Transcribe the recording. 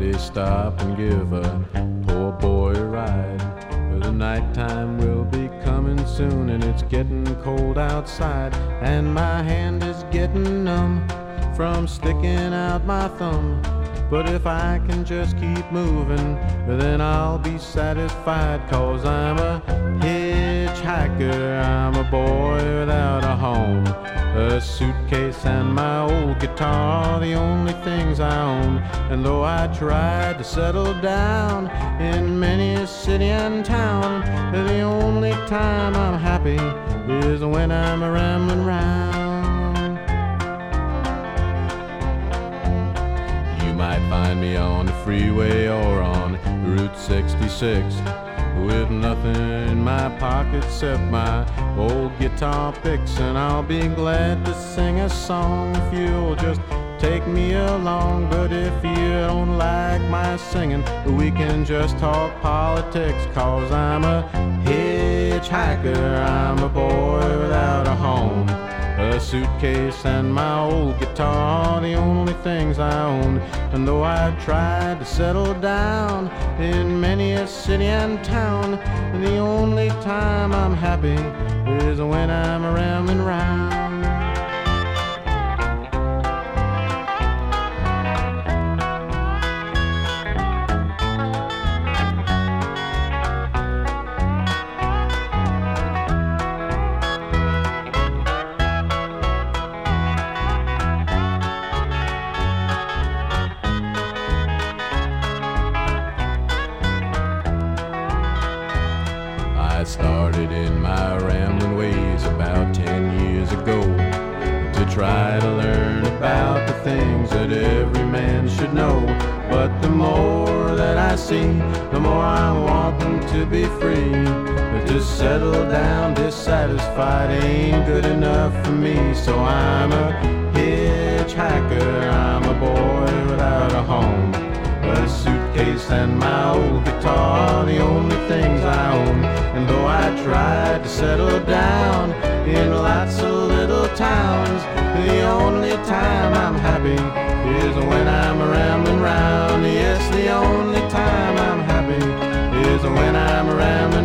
somebody stop and give a poor boy a ride. The nighttime will be coming soon, and it's getting cold outside, and my hand is getting numb from sticking out my thumb. But if I can just keep moving, then I'll be satisfied, 'cause I'm a hitchhiker, I'm a boy without a home. A suitcase and my old guitar, the only things I own. And though I tried to settle down in many a city and town, the only time I'm happy is when I'm rambling round. You might find me on the freeway or on Route 66, with nothing in my pocket except my old guitar picks. And I'll be glad to sing a song if you'll just take me along. But if you don't like my singing, we can just talk politics, 'cause I'm a hitchhiker, I'm a boy without a home. A suitcase and my old guitar, the only things I own. And though I've tried to settle down in many a city and town, the only time I'm happy is when I'm rambling round. I started in my rambling ways about 10 years ago to try to learn about the things that every man should know. But the more that I see, the more I want them to be free. To settle down dissatisfied ain't good enough for me. So I'm a hitchhiker, I'm a boy without a home. A suitcase and my old guitar, the only things I own. And though I tried to settle down in lots of little towns, the only time I'm happy is when I'm rambling round. Yes, the only time I'm happy is when I'm rambling